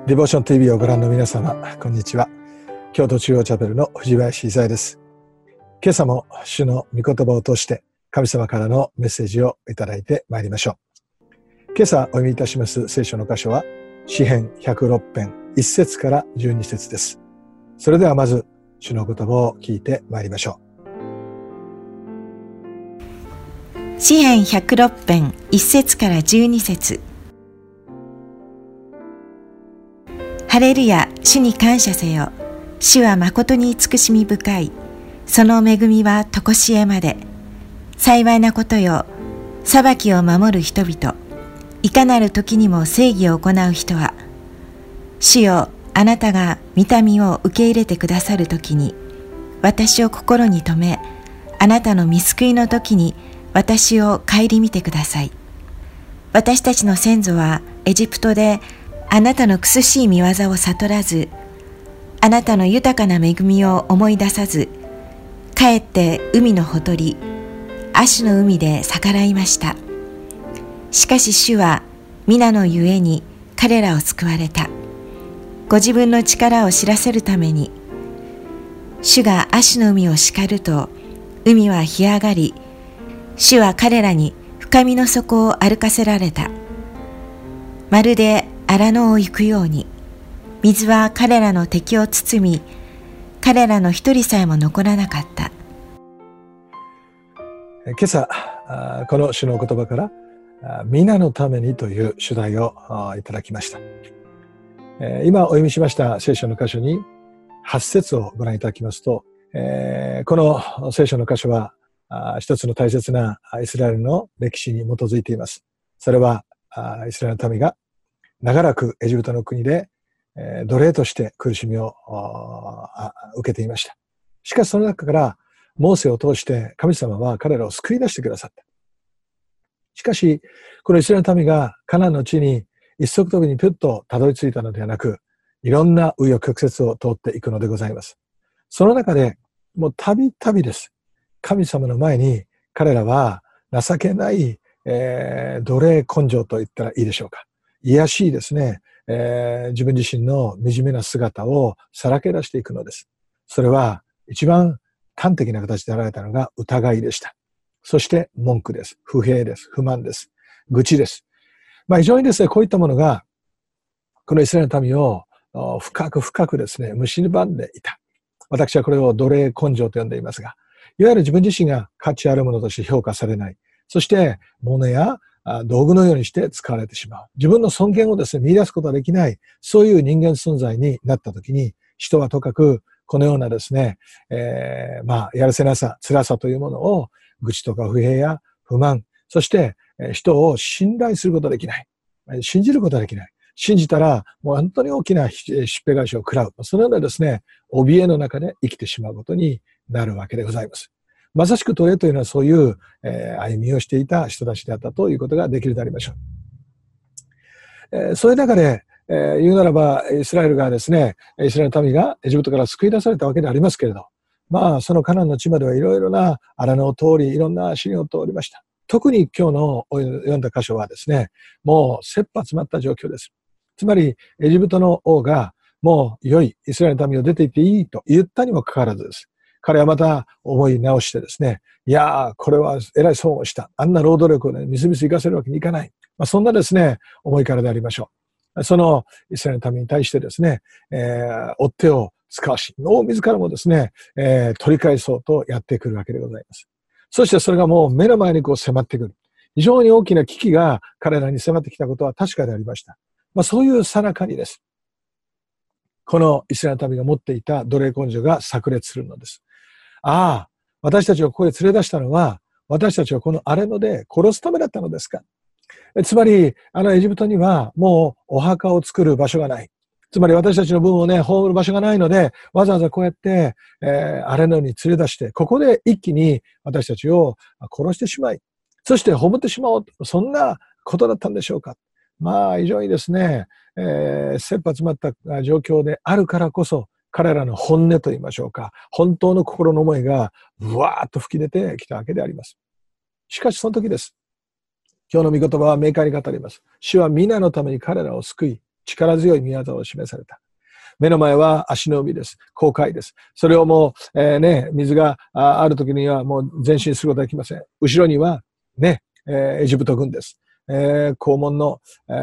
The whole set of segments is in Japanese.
ディボーション TV をご覧の皆様、こんにちは。京都中央チャペルの藤林伊左です。今朝も主の御言葉を通して神様からのメッセージをいただいてまいりましょう。今朝お読みいたします聖書の箇所は詩編106編1節から12節です。それではまず主の言葉を聞いてまいりましょう。詩編106編1節から12節。ハレルヤ、主に感謝せよ。主は誠に慈しみ深い。その恵みは常しえまで。幸いなことよ。裁きを守る人々。いかなる時にも正義を行う人は。主よ、あなたが御民を受け入れてくださる時に、私を心に留め、あなたの御救いの時に私を顧みてください。私たちの先祖はエジプトであなたの苦しい見業を悟らず、あなたの豊かな恵みを思い出さず、かえって海のほとり、アシュの海で逆らいました。しかし主は皆のゆえに彼らを救われた。ご自分の力を知らせるために、主がアシュの海を叱ると、海は干上がり、主は彼らに深みの底を歩かせられた。まるで荒野を行くように、水は彼らの敵を包み、彼らの一人さえも残らなかった。 う。今朝この主の言葉から皆のためにという主題をいただきました。今お読みしました聖書の箇所に8節をご覧いただきますと、この聖書の箇所は一つの大切なイスラエルの歴史に基づいています。それはイスラエルの民が長らくエジプトの国で奴隷として苦しみを受けていました。しかしその中からモーセを通して神様は彼らを救い出してくださった。しかしこのイスラエルの民がカナンの地に一足飛びにピュッとたどり着いたのではなく、いろんな紆余曲折を通っていくのでございます。その中でもうたびたびです。神様の前に彼らは情けない、奴隷根性と言ったらいいでしょうか。卑しいですね、自分自身の惨めな姿をさらけ出していくのです。それは一番端的な形で現れたのが疑いでした。そして文句です。不平です。不満です。愚痴です。非常にですね、こういったものがこのイスラエルの民を深く深くですね、蝕んでいた。私はこれを奴隷根性と呼んでいますが、いわゆる自分自身が価値あるものとして評価されない。そして物や道具のようにして使われてしまう。自分の尊厳をですね、見出すことができない、そういう人間存在になったときに、人はとかくこのようなですね、やるせなさ、辛さというものを愚痴とか不平や不満、そして人を信頼することができない。信じることができない。信じたらもう本当に大きなしっぺ返しを食らう。そのようなですね、怯えの中で生きてしまうことになるわけでございます。まさしく奴隷というのはそういう、歩みをしていた人たちであったということができるでありましょう。そういう中で、言うならばイスラエルがですね、イスラエルの民がエジプトから救い出されたわけでありますけれど、そのカナンの地まではいろいろな荒野を通り、いろんな試練を通りました。特に今日の読んだ箇所はですね、もう切羽詰まった状況です。つまりエジプトの王がもう良いイスラエルの民を出て行っていいと言ったにもかかわらずです。彼はまた思い直してですね、いやー、これは偉い損をした。あんな労働力をね、みすみす生かせるわけにいかない。そんなですね、思いからでありましょう。そのイスラエルの民に対してですね、追っ手を使わし、王自らもですね、取り返そうとやってくるわけでございます。そしてそれがもう目の前にこう迫ってくる。非常に大きな危機が彼らに迫ってきたことは確かでありました。そういう最中にです。このイスラエルの民が持っていた奴隷根性が炸裂するのです。私たちをここへ連れ出したのは、私たちをこの荒野で殺すためだったのですか。つまり、エジプトにはもうお墓を作る場所がない。つまり私たちの分をね、葬る場所がないので、わざわざこうやって、荒野に連れ出して、ここで一気に私たちを殺してしまい、そして葬ってしまおう。そんなことだったんでしょうか。非常にですね、切羽詰まった状況であるからこそ、彼らの本音と言いましょうか、本当の心の思いがブワーッと吹き出てきたわけであります。しかしその時です。今日の御言葉は明快に語ります。主は皆のために彼らを救い、 力強い宮業を示された。目の前は足の海です。航海です。それをもう、水がある時にはもう前進することはできません。後ろにはね、エジプト軍です。黄門の、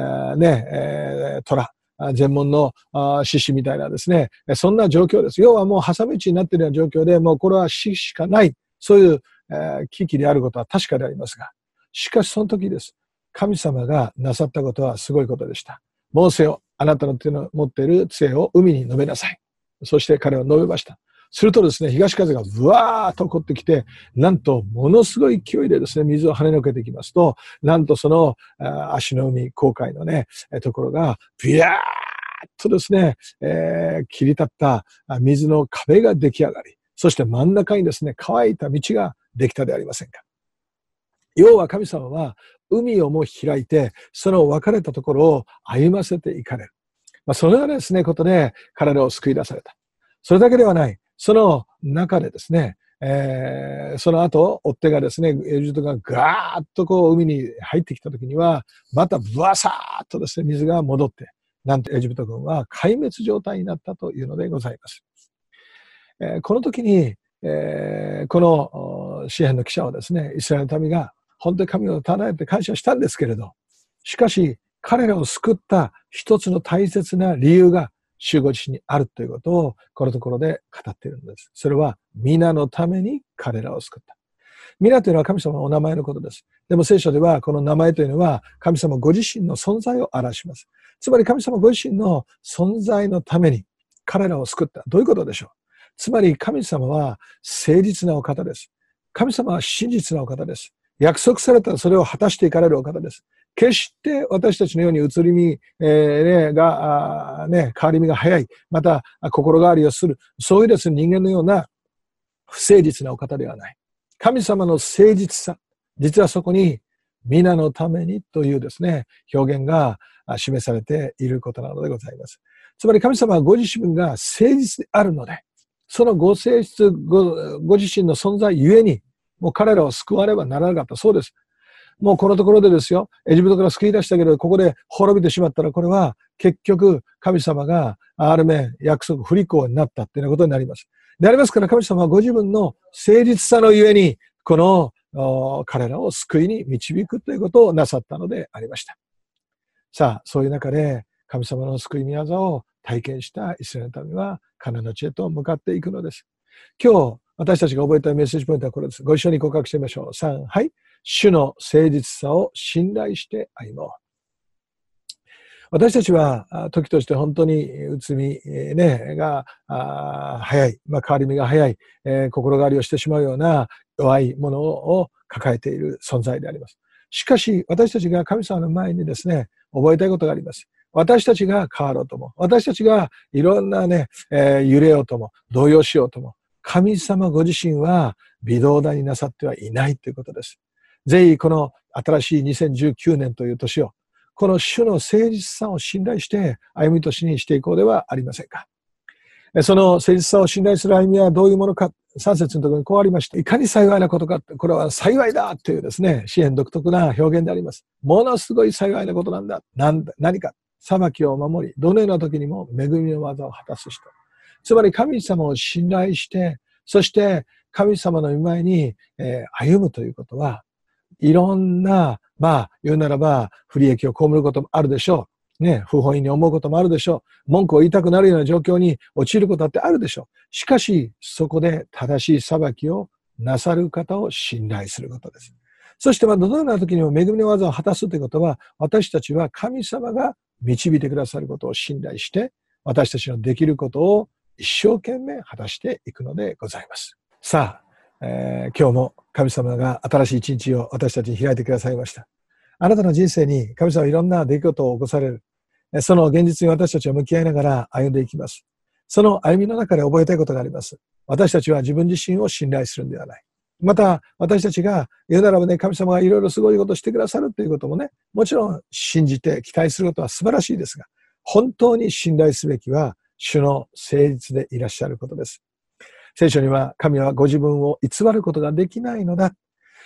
虎。前門の獅子みたいなですね、そんな状況です。要はもう挟み撃ちになっているような状況で、もうこれは死しかない、そういう、危機であることは確かでありますが、しかしその時です。神様がなさったことはすごいことでした。モーセよ、あなたの手の持っている杖を海に述べなさい。そして彼は述べました。するとですね、東風がブワーッと起こってきて、なんとものすごい勢いでですね、水を跳ねのけてきますと、なんとその足の海、航海のね、ところが、ビヤーッとですね、切り立った水の壁が出来上がり、そして真ん中にですね、乾いた道ができたでありませんか。要は神様は海をも開いて、その分かれたところを歩ませていかれる。そのようなですね、ことで彼らを救い出された。それだけではない。その中でですね、その後、追っ手がですね、エジプトがガーッとこう海に入ってきたときには、またブワサーッとですね、水が戻って、なんとエジプト軍は壊滅状態になったというのでございます。この時に、この詩編の記者はですね、イスラエルの民が本当に神を称えて感謝したんですけれど、しかし彼らを救った一つの大切な理由が主ご自身にあるということをこのところで語っているんです。それは皆のために彼らを救った。皆というのは神様のお名前のことです。でも聖書ではこの名前というのは神様ご自身の存在を表します。つまり神様ご自身の存在のために彼らを救った。どういうことでしょう。つまり神様は誠実なお方です。神様は真実なお方です。約束されたらそれを果たしていかれるお方です。決して私たちのように移り身変わり身が早い、また心変わりをする、そういうですね、人間のような不誠実なお方ではない。神様の誠実さ、実はそこに皆のためにというですね、表現が示されていることなのでございます。つまり神様はご自身が誠実であるので、そのご性質、ご自身の存在ゆえに、もう彼らを救わねばならなかった。そうです。もうこのところでですよ、エジプトから救い出したけど、ここで滅びてしまったら、これは結局神様がある面約束不履行になったっていうようなことになります。でありますから神様はご自分の誠実さのゆえに、この彼らを救いに導くということをなさったのでありました。さあ、そういう中で神様の救い御業を体験したイスラエルの民はカナンの地へと向かっていくのです。今日私たちが覚えたいメッセージポイントはこれです。ご一緒に告白してみましょう。3、はい。主の誠実さを信頼して歩もう。私たちは時として本当に内身が早い、変わり身が早い、心変わりをしてしまうような弱いものを抱えている存在であります。しかし私たちが神様の前にですね、覚えたいことがあります。私たちが変わろうとも、私たちがいろんな揺れようとも、動揺しようとも、神様ご自身は微動だになさってはいないということです。ぜひこの新しい2019年という年を、この主の誠実さを信頼して歩み年にしていこうではありませんか。その誠実さを信頼する歩みはどういうものか、3節のところにこうありました。いかに幸いなことか、これは幸いだというですね、詩編独特な表現であります。ものすごい幸いなことなんだ。何か、裁きを守り、どのような時にも恵みの技を果たす人。つまり神様を信頼して、そして神様の御前に歩むということは、いろんな、言うならば、不利益を被ることもあるでしょう。不本意に思うこともあるでしょう。文句を言いたくなるような状況に陥ることだってあるでしょう。しかし、そこで正しい裁きをなさる方を信頼することです。そして、どのような時にも恵みの技を果たすということは、私たちは神様が導いてくださることを信頼して、私たちのできることを一生懸命果たしていくのでございます。さあ、今日も神様が新しい一日を私たちに開いてくださいました。あなたの人生に神様はいろんな出来事を起こされる。その現実に私たちは向き合いながら歩んでいきます。その歩みの中で覚えたいことがあります。私たちは自分自身を信頼するんではない。また私たちが言うならば神様がいろいろすごいことをしてくださるということももちろん信じて期待することは素晴らしいですが、本当に信頼すべきは主の誠実でいらっしゃることです。聖書には神はご自分を偽ることができないのだ。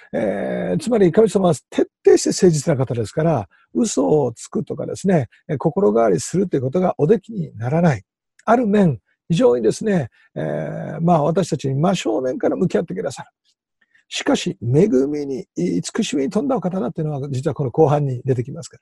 つまり神様は徹底して誠実な方ですから、嘘をつくとかですね、心変わりするということがおできにならない。ある面、非常にですね、私たちに真正面から向き合ってくださる。しかし、恵みに、慈しみに富んだお方だっていうのは、実はこの後半に出てきますから。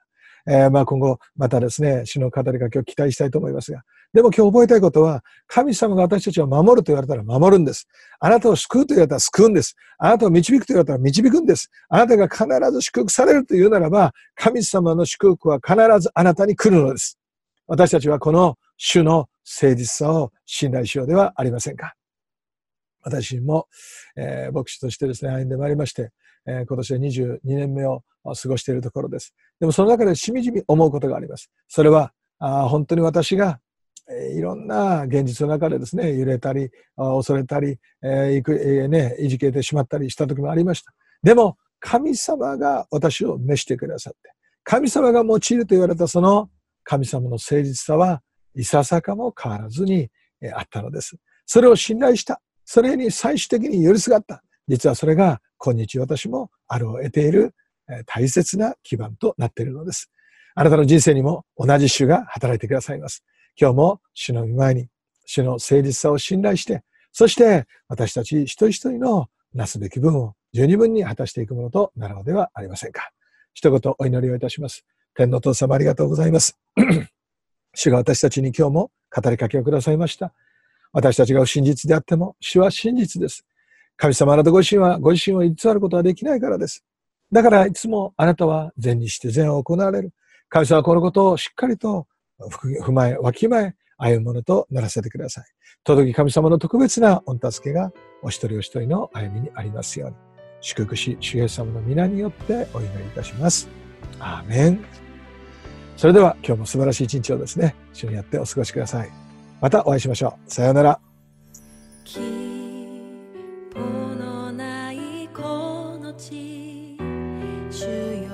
今後、またですね、主の語りかけを期待したいと思いますが。でも今日覚えたいことは、神様が私たちを守ると言われたら守るんです。あなたを救うと言われたら救うんです。あなたを導くと言われたら導くんです。あなたが必ず祝福されるというならば、神様の祝福は必ずあなたに来るのです。私たちはこの主の誠実さを信頼しようではありませんか。私も、牧師としてですね、歩んでまいりまして、今年で22年目を過ごしているところです。でもその中でしみじみ思うことがあります。それは、本当に私が、いろんな現実の中でですね、揺れたり、恐れたり、いじけてしまったりした時もありました。でも、神様が私を召してくださって、神様が用いると言われたその神様の誠実さは、いささかも変わらずにあったのです。それを信頼した。それに最終的に寄りすがった。実はそれが今日私もあるを得ている大切な基盤となっているのです。あなたの人生にも同じ主が働いてくださいます。今日も主の御前に主の誠実さを信頼して、そして私たち一人一人のなすべき分を十二分に果たしていくものとなるのではありませんか。一言お祈りをいたします。天のお父様ありがとうございます。主が私たちに今日も語りかけをくださいました。私たちが不真実であっても、主は真実です。神様あなたご自身を偽ることはできないからです。だからいつもあなたは善にして善を行われる。神様はこのことをしっかりと踏まえ、わきまえ、歩むものとならせてください。届き神様の特別な御助けがお一人お一人の歩みにありますように。祝福し、主イエス様の皆によってお祈りいたします。アーメン。それでは今日も素晴らしい一日をですね、一緒にやってお過ごしください。またお会いしましょう。さようなら。 希望のないこの地、主よ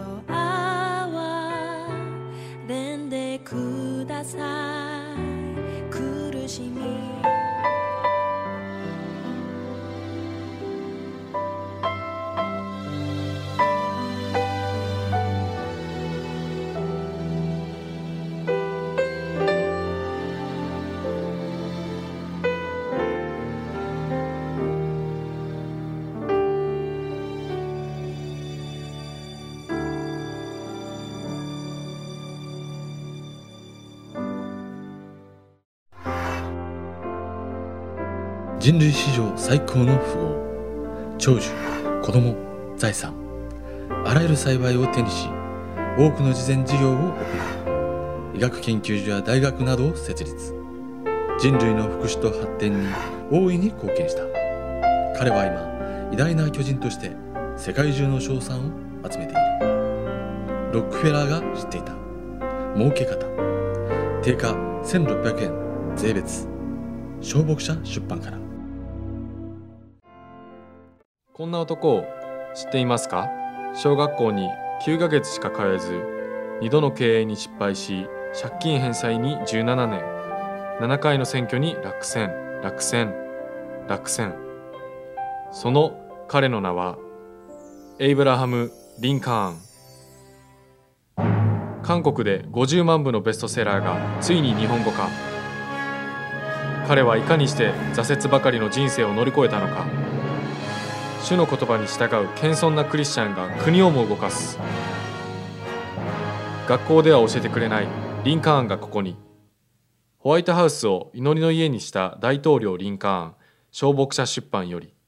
憐れんでください。苦しみ人類史上最高の富豪、長寿、子供、財産、あらゆる幸いを手にし、多くの慈善事業を行い、医学研究所や大学などを設立。人類の福祉と発展に大いに貢献した。彼は今、偉大な巨人として世界中の称賛を集めている。ロックフェラーが知っていた儲け方。定価1600円税別。小牧者出版から。 こんな男を知っていますか？小学校に9ヶ月しか通えず、2度の経営に失敗し、借金返済に17年、7回の選挙に落選。その彼の名は、エイブラハム・リンカーン。韓国で50万部のベストセラーがついに日本語化。彼はいかにして挫折ばかりの人生を乗り越えたのか。主の言葉に従う謙遜なクリスチャンが国をも動かす。学校では教えてくれないリンカーンがここに。ホワイトハウスを祈りの家にした大統領リンカーン、小牧者出版より。